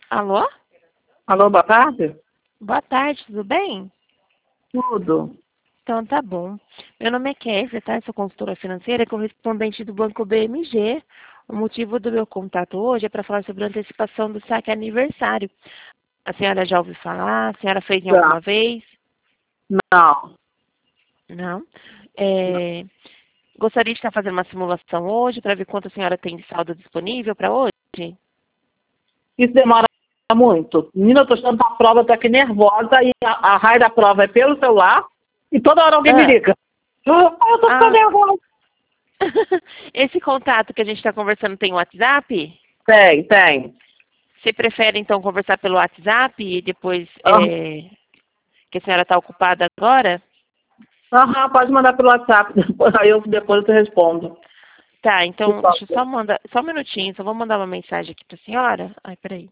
Alô? Alô, boa tarde? Boa tarde, tudo bem? Tudo. Então tá bom. Meu nome é Kézia, tá? Eu sou consultora financeira, correspondente do Banco BMG. O motivo do meu contato hoje é para falar sobre a antecipação do saque aniversário. A senhora já ouviu falar? A senhora fez em Já. alguma vez? Não. Não? Não. É, Gostaria de estar fazendo uma simulação hoje para ver quanto a senhora tem de saldo disponível para hoje? Isso demora muito. Menina, eu tô estudando pra prova, tô aqui nervosa e a raio da prova é pelo celular e toda hora alguém me Ah, liga. Eu tô ficando ah. nervosa. Esse contato que a gente está conversando tem WhatsApp? Tem. Você prefere, então, conversar pelo WhatsApp e depois, Aham, que a senhora está ocupada agora? pode mandar pelo WhatsApp, depois eu te respondo. Tá, Por então, deixa eu favor. só mandar, só um minutinho, só vou mandar uma mensagem aqui para a senhora. Ai, peraí.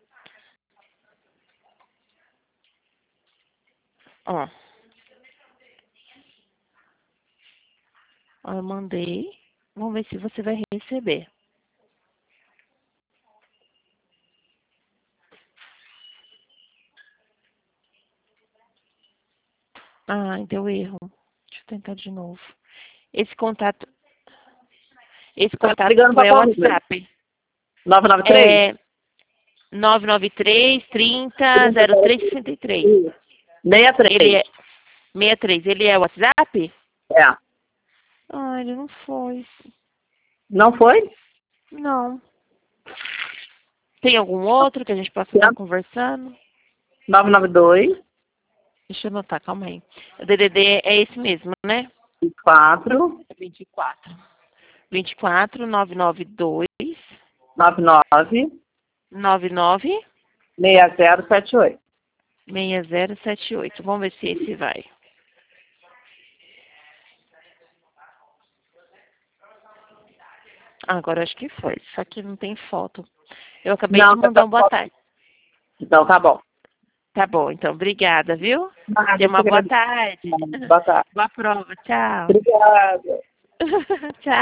Ó, eu mandei. Vamos ver se você vai receber. Ah, deu erro. Deixa eu tentar de novo. Esse contato, esse Tá contato ligando pra é o qual número? WhatsApp. 993? É 993 30 0363. Isso. 63. Ele é 63. Ele é o WhatsApp? É. Ah, ele não foi. Não foi? Não. Tem algum outro que a gente possa estar conversando? 992 Deixa eu anotar, calma aí. O DDD é esse mesmo, né? 4 É 24. 24 992 99 99 6078. 6078. Vamos ver se esse vai. Ah, agora eu acho que foi. Só que não tem foto. Eu acabei de Não, mandar um boa tarde. então tá bom. Tá bom, então. Obrigada, viu? Nada, Tenha eu te uma boa agradeço. tarde. Boa tarde. Boa prova. Tchau. Obrigada. Tchau.